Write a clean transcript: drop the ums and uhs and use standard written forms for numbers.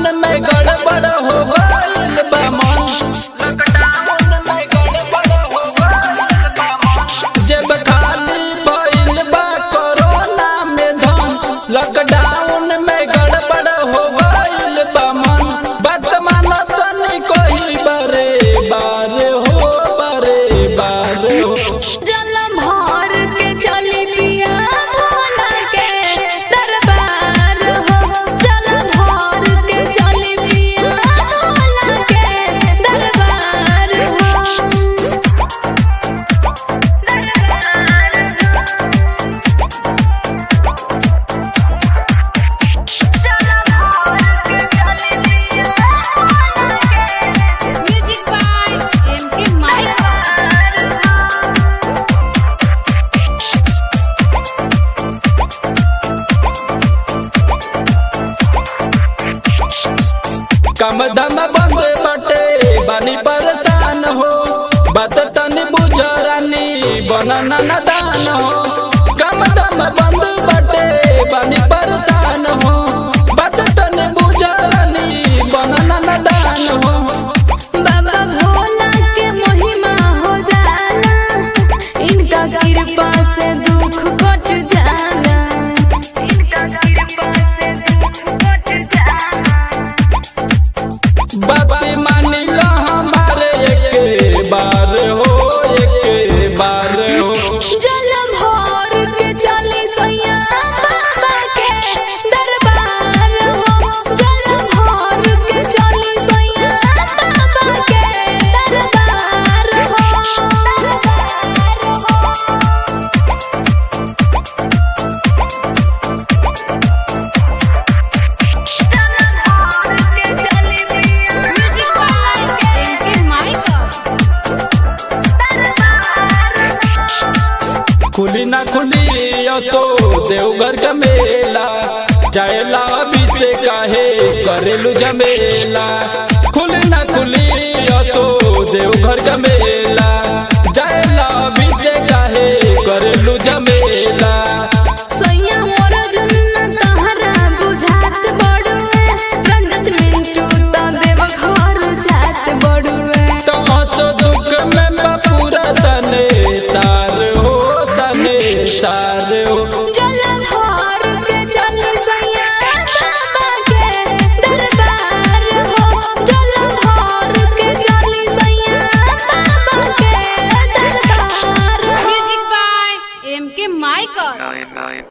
Lockdown में गड़बड़ हो गइल बा मन, लॉकडाउन में गड़बड़ हो गइल बा मन। जब खाली भइल बा कोरोना में धन, लॉकडाउन में गड़बड़ हो गइल बा मन। बात मानो तनी कोई बारे बारे हो, बारे बारे हो। जन्म भर के चली पिया भोला के दरबार हो, जन्म भर के चली पिया भोला के दरबार हो। Music by M K Mike. कम दम बंद बटे बानी परेशान हो, बात तनी बुझरानी बनना नदान हो। कम दम बंद बटे बानी परेशान हो, बात तनी बुझरानी बनना नदान हो। बाबा भोला के महिमा हो जाला, इनका कृपा से दुख कट जाला, इनका कृपा से दुख कट जाला। बात मानी लो हमारे एक बार हो, एक बार हो। जन्म भर के चली सैया बाबा के दरबार हो, जन्म भर के चली सैया बाबा के दरबार हो। Music by M K Mike. खुली ना खुली असो देवघर का मेला, जाएला अभी से काहे करेलू जमेला। खुली ना खुली